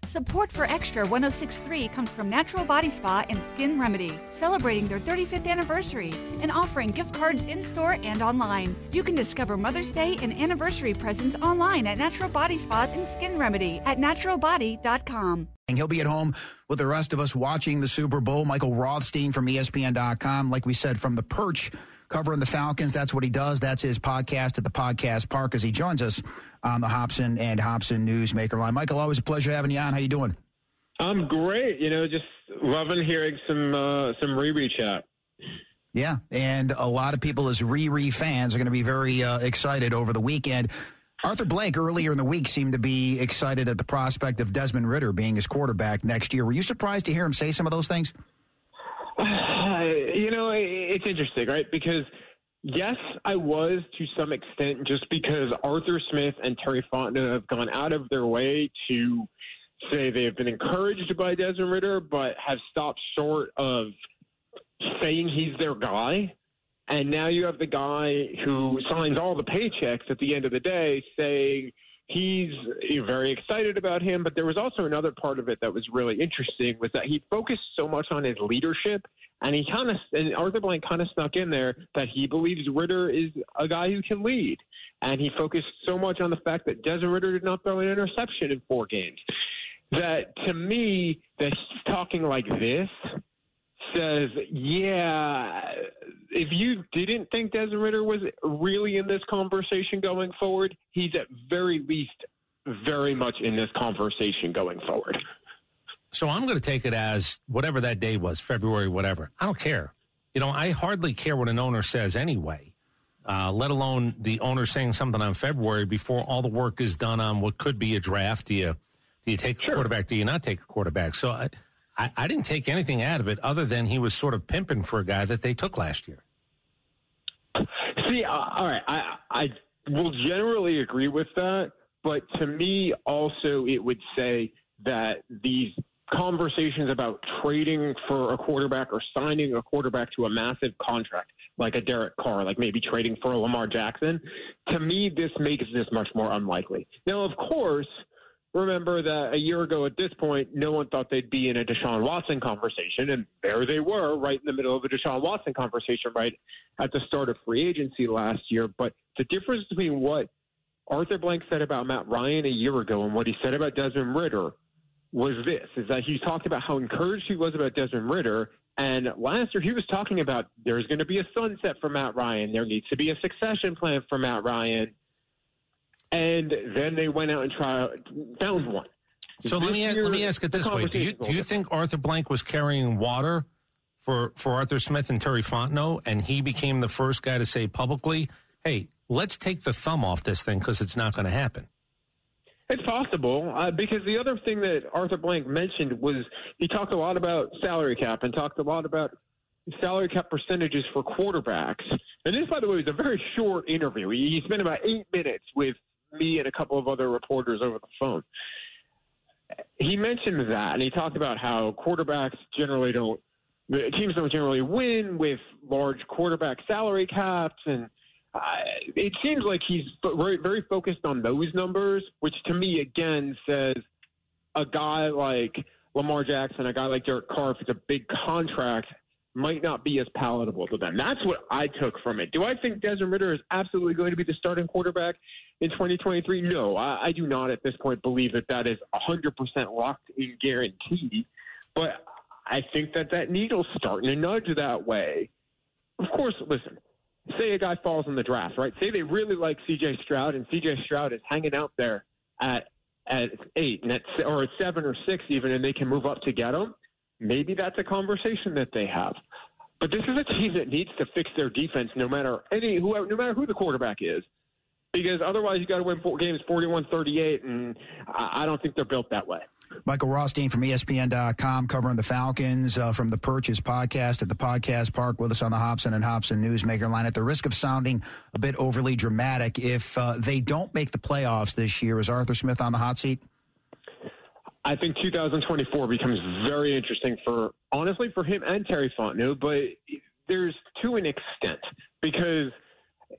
Support for Extra 106.3 comes from Natural Body Spa and Skin Remedy, celebrating their 35th anniversary and offering gift cards in-store and online. You can discover Mother's Day and anniversary presents online at Natural Body Spa and Skin Remedy at naturalbody.com. And he'll be at home with the rest of us watching the Super Bowl. Michael Rothstein from ESPN.com, like we said, from the perch, covering the Falcons. That's what he does. That's his podcast at the Podcast Park as he joins us on the Hobson and Hobson Newsmaker line. Michael, always a pleasure having you on. How you doing? I'm great. Just loving hearing some Riri chat. Yeah, and a lot of people as Riri fans are going to be very excited over the weekend. Arthur Blank earlier in the week seemed to be excited at the prospect of Desmond Ridder being his quarterback next year. Were you surprised to hear him say some of those things? It's interesting, right? Because yes, I was to some extent, just because Arthur Smith and Terry Fontenot have gone out of their way to say they have been encouraged by Desmond Ridder, but have stopped short of saying he's their guy. And now you have the guy who signs all the paychecks at the end of the day saying he's very excited about him. But there was also another part of it that was really interesting, was that he focused so much on his leadership. And and Arthur Blank kind of snuck in there that he believes Ridder is a guy who can lead. And he focused so much on the fact that Desmond Ridder did not throw an interception in 4 games. That, to me, that he's talking like this says, yeah, if you didn't think Desmond Ridder was really in this conversation going forward, he's at very least very much in this conversation going forward. So I'm going to take it as whatever that day was, February, whatever. I don't care. I hardly care what an owner says anyway, let alone the owner saying something on February before all the work is done on what could be a draft. Do you take a quarterback? Do you not take a quarterback? So I didn't take anything out of it other than he was sort of pimping for a guy that they took last year. See, all right, I will generally agree with that, but to me also it would say that these conversations about trading for a quarterback or signing a quarterback to a massive contract, like a Derek Carr, like maybe trading for a Lamar Jackson, to me this makes this much more unlikely. Now, of course, remember that a year ago at this point, no one thought they'd be in a Deshaun Watson conversation, and there they were right in the middle of a Deshaun Watson conversation right at the start of free agency last year. But the difference between what Arthur Blank said about Matt Ryan a year ago and what he said about Desmond Ridder was this, is that he talked about how encouraged he was about Desmond Ridder, and last year he was talking about there's going to be a sunset for Matt Ryan, there needs to be a succession plan for Matt Ryan. And then they went out and found one. So let me ask it this way: Do you think Arthur Blank was carrying water for Arthur Smith and Terry Fontenot, and he became the first guy to say publicly, "Hey, let's take the thumb off this thing because it's not going to happen"? It's possible, because the other thing that Arthur Blank mentioned was he talked a lot about salary cap and talked a lot about salary cap percentages for quarterbacks. And this, by the way, was a very short interview. He spent about 8 minutes with me and a couple of other reporters over the phone. He mentioned that, and he talked about how teams don't generally win with large quarterback salary caps, and it seems like he's very, very focused on those numbers, which to me, again, says a guy like Lamar Jackson, a guy like Derek Carr, if it's a big contract, might not be as palatable to them. That's what I took from it. Do I think Desmond Ridder is absolutely going to be the starting quarterback in 2023? No, I do not at this point believe that is 100% locked in guaranteed. But I think that needle's starting to nudge that way. Of course, listen, say a guy falls in the draft, right? Say they really like C.J. Stroud, and C.J. Stroud is hanging out there at 8 or at 7 or 6 even, and they can move up to get him. Maybe that's a conversation that they have. But this is a team that needs to fix their defense no matter who the quarterback is, because otherwise you got to win 4 games 41-38, and I don't think they're built that way. Michael Rothstein from ESPN.com covering the Falcons from the Perches podcast at the Podcast Park with us on the Hobson and Hobson Newsmaker line. At the risk of sounding a bit overly dramatic, if they don't make the playoffs this year, is Arthur Smith on the hot seat? I think 2024 becomes very interesting for him and Terry Fontenot, but there's to an extent, because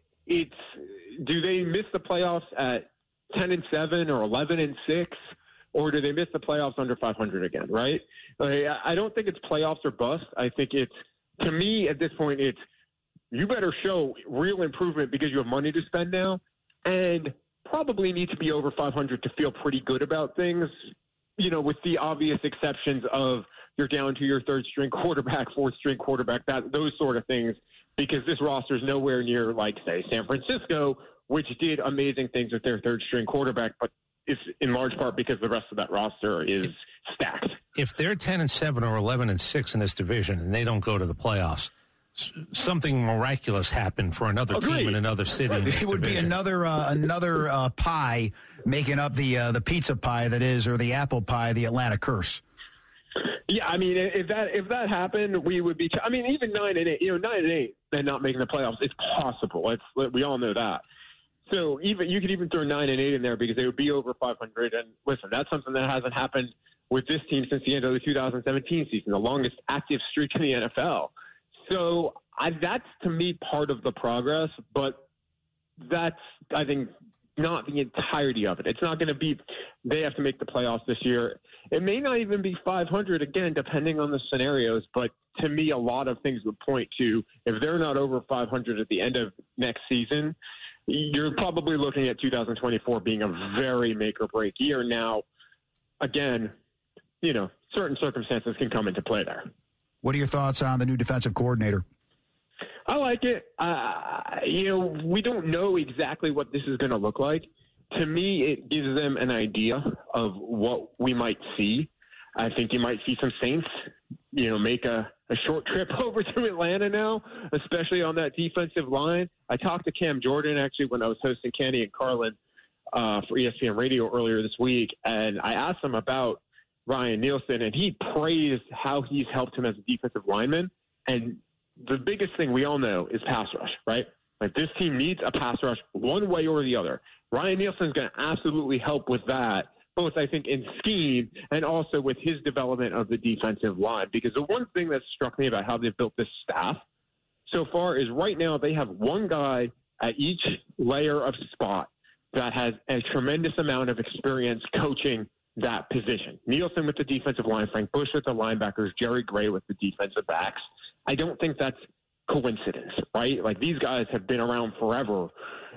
do they miss the playoffs at 10-7 or 11-6, or do they miss the playoffs under 500 again, right? I don't think it's playoffs or bust. I think it's, to me, at this point, it's you better show real improvement because you have money to spend now, and probably need to be over 500 to feel pretty good about things, you know, with the obvious exceptions of you're down to your third-string quarterback, fourth-string quarterback, those sort of things, because this roster is nowhere near, like, say, San Francisco, which did amazing things with their third-string quarterback, but it's in large part because the rest of that roster is stacked. If they're 10-7 or 11-6 in this division and they don't go to the playoffs, something miraculous happened for another team in another city. It would be another pie making up the pizza pie that is, or the apple pie, the Atlanta curse. Yeah, I mean, if that happened, we would be. I mean, even 9-8, 9-8, and not making the playoffs, it's possible. We all know that. So you could even throw 9-8 in there because they would be over 500. And listen, that's something that hasn't happened with this team since the end of the 2017 season, the longest active streak in the NFL. So that's, to me, part of the progress, but that's, I think, not the entirety of it. It's not going to be they have to make the playoffs this year. It may not even be 500, again, depending on the scenarios, but to me, a lot of things would point to if they're not over 500 at the end of next season, you're probably looking at 2024 being a very make-or-break year. Now, again, you know, certain circumstances can come into play there. What are your thoughts on the new defensive coordinator? I like it. You know, we don't know exactly what this is going to look like. To me, it gives them an idea of what we might see. I think you might see some Saints, you know, make a short trip over to Atlanta now, especially on that defensive line. I talked to Cam Jordan, actually, when I was hosting Candy and Carlin for ESPN Radio earlier this week, and I asked him about Ryan Nielsen, and he praised how he's helped him as a defensive lineman. And the biggest thing we all know is pass rush, right? Like, this team needs a pass rush one way or the other. Ryan Nielsen's going to absolutely help with that, both, I think, in scheme and also with his development of the defensive line. Because the one thing that struck me about how they've built this staff so far is right now they have one guy at each layer of spot that has a tremendous amount of experience coaching that position. Nielsen with the defensive line, Frank Bush with the linebackers, Jerry Gray with the defensive backs. I don't think that's coincidence, right? Like, these guys have been around forever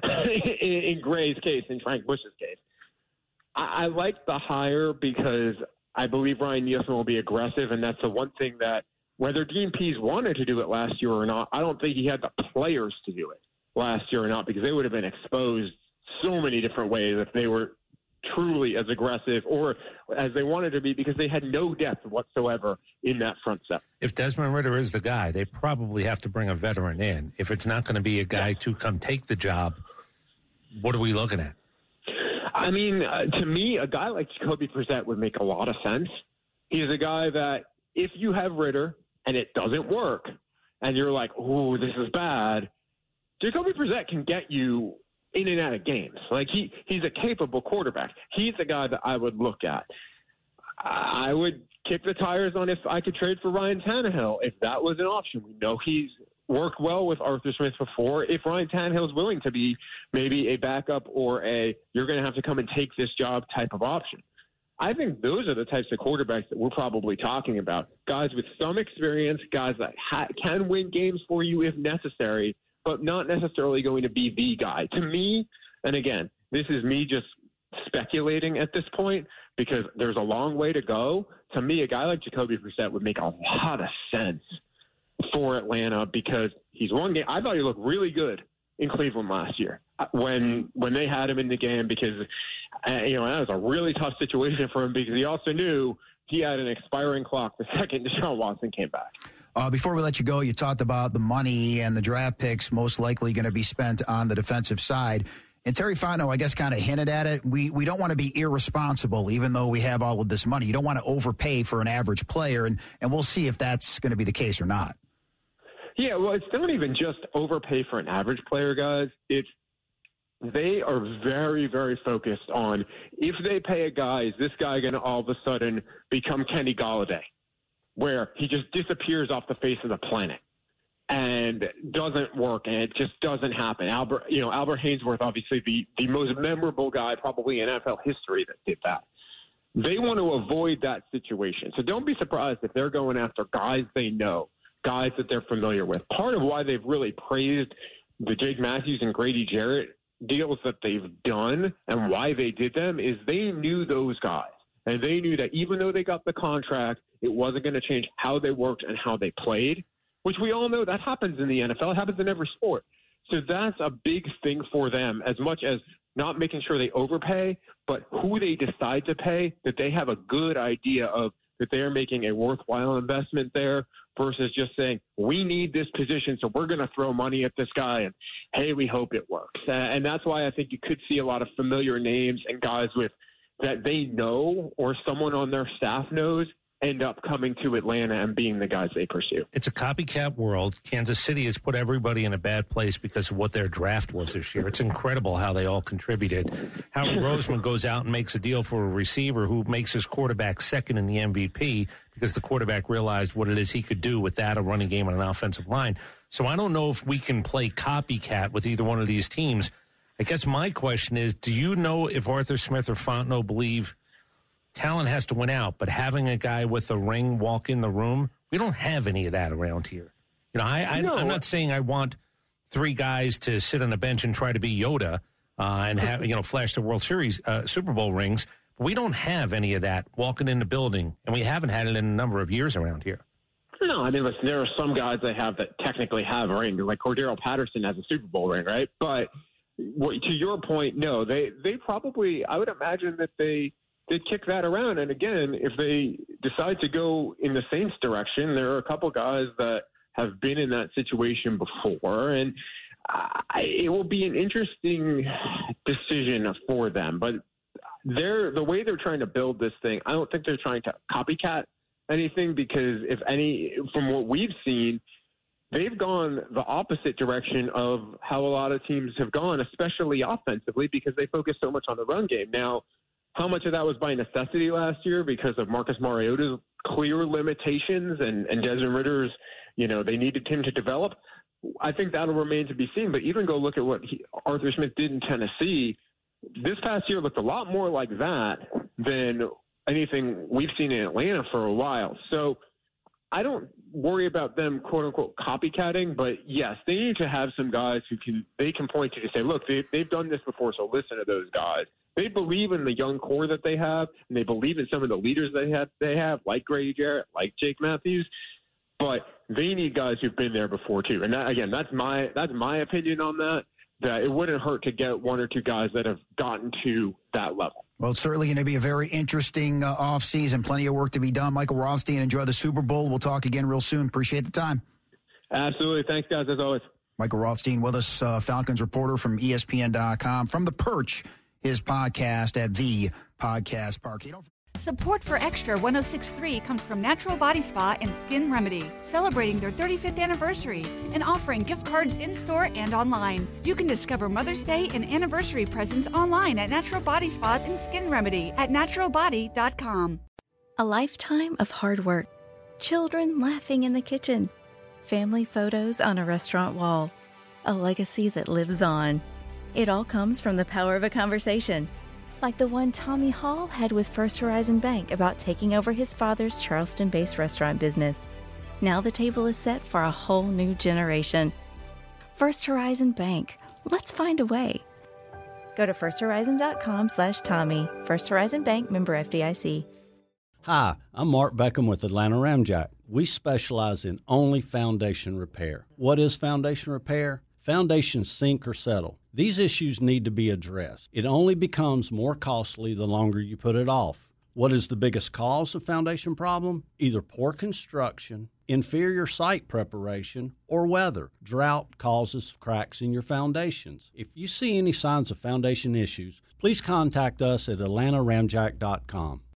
in Gray's case, in Frank Bush's case. I like the hire because I believe Ryan Nielsen will be aggressive, and that's the one thing that, whether Dean Pease wanted to do it last year or not, I don't think he had the players to do it last year or not, because they would have been exposed so many different ways if they were truly as aggressive or as they wanted to be, because they had no depth whatsoever in that front set. If Desmond Ridder is the guy, they probably have to bring a veteran in. If it's not going to be a guy to come take the job, what are we looking at? I mean, to me, a guy like Jacoby Brissett would make a lot of sense. He's a guy that if you have Ridder and it doesn't work and you're like, oh, this is bad, Jacoby Brissett can get you in and out of games. Like, he's a capable quarterback. He's the guy that I would look at. I would kick the tires on if I could trade for Ryan Tannehill, if that was an option. We know he's worked well with Arthur Smith before. If Ryan Tannehill is willing to be maybe a backup or you're going to have to come and take this job type of option. I think those are the types of quarterbacks that we're probably talking about. Guys with some experience, guys that can win games for you if necessary, but not necessarily going to be the guy. To me, and again, this is me just speculating at this point because there's a long way to go. To me, a guy like Jacoby Brissett would make a lot of sense for Atlanta because he's won game. I thought he looked really good in Cleveland last year when they had him in the game because, that was a really tough situation for him because he also knew he had an expiring clock the second Deshaun Watson came back. Before we let you go, you talked about the money and the draft picks most likely going to be spent on the defensive side. And Terry Fontenot, I guess, kind of hinted at it. We don't want to be irresponsible, even though we have all of this money. You don't want to overpay for an average player, and we'll see if that's going to be the case or not. Yeah, well, it's not even just overpay for an average player, guys. They are very, very focused on if they pay a guy, is this guy going to all of a sudden become Kenny Golladay, where he just disappears off the face of the planet and doesn't work, and it just doesn't happen. Albert Haynesworth, obviously the most memorable guy probably in NFL history that did that. They want to avoid that situation. So don't be surprised if they're going after guys they know, guys that they're familiar with. Part of why they've really praised the Jake Matthews and Grady Jarrett deals that they've done and why they did them is they knew those guys. And they knew that even though they got the contract, it wasn't going to change how they worked and how they played, which we all know that happens in the NFL. It happens in every sport. So that's a big thing for them, as much as not making sure they overpay, but who they decide to pay, that they have a good idea of that they're making a worthwhile investment there versus just saying, we need this position, so we're going to throw money at this guy, and, hey, we hope it works. And that's why I think you could see a lot of familiar names and guys with that they know or someone on their staff knows end up coming to Atlanta and being the guys they pursue. It's a copycat world. Kansas City has put everybody in a bad place because of what their draft was this year. It's incredible how they all contributed. Howard Roseman goes out and makes a deal for a receiver who makes his quarterback second in the MVP because the quarterback realized what it is he could do with that, a running game and an offensive line. So I don't know if we can play copycat with either one of these teams. I guess my question is, do you know if Arthur Smith or Fontenot believe talent has to win out, but having a guy with a ring walk in the room, we don't have any of that around here. You know, I'm not saying I want three guys to sit on a bench and try to be Yoda and have, flash the World Series, Super Bowl rings. But we don't have any of that walking in the building, and we haven't had it in a number of years around here. No, I mean, listen, there are some guys they have that technically have a ring. Like Cordero Patterson has a Super Bowl ring, right? But to your point, no, they probably, I would imagine that they'd kick that around. And again, if they decide to go in the Saints direction, there are a couple guys that have been in that situation before. And it will be an interesting decision for them. But the way they're trying to build this thing, I don't think they're trying to copycat anything because from what we've seen, they've gone the opposite direction of how a lot of teams have gone, especially offensively, because they focus so much on the run game. Now, how much of that was by necessity last year because of Marcus Mariota's clear limitations and Desmond Ritter's, they needed him to develop? I think that'll remain to be seen. But even go look at what Arthur Smith did in Tennessee. This past year looked a lot more like that than anything we've seen in Atlanta for a while. So I don't worry about them, quote unquote, copycatting, but yes, they need to have some guys they can point to say, look, they've done this before, so listen to those guys. They believe in the young core that they have, and they believe in some of the leaders they have, like Grady Jarrett, like Jake Matthews, but they need guys who've been there before too. And that, again, that's my opinion on that. That it wouldn't hurt to get one or two guys that have gotten to that level. Well, it's certainly going to be a very interesting offseason. Plenty of work to be done. Michael Rothstein, enjoy the Super Bowl. We'll talk again real soon. Appreciate the time. Absolutely. Thanks, guys, as always. Michael Rothstein with us, Falcons reporter from ESPN.com. From The Perch, his podcast at The Podcast Park. Support for Extra 106.3 comes from Natural Body Spa and Skin Remedy, celebrating their 35th anniversary and offering gift cards in-store and online. You can discover Mother's Day and anniversary presents online at Natural Body Spa and Skin Remedy at naturalbody.com. A lifetime of hard work, children laughing in the kitchen, family photos on a restaurant wall, a legacy that lives on. It all comes from the power of a conversation. Like the one Tommy Hall had with First Horizon Bank about taking over his father's Charleston-based restaurant business. Now the table is set for a whole new generation. First Horizon Bank. Let's find a way. Go to firsthorizon.com/Tommy. First Horizon Bank, member FDIC. Hi, I'm Mark Beckham with Atlanta Ramjack. We specialize in only foundation repair. What is foundation repair? Foundations sink or settle. These issues need to be addressed. It only becomes more costly the longer you put it off. What is the biggest cause of foundation problem? Either poor construction, inferior site preparation, or weather. Drought causes cracks in your foundations. If you see any signs of foundation issues, please contact us at atlantaramjack.com.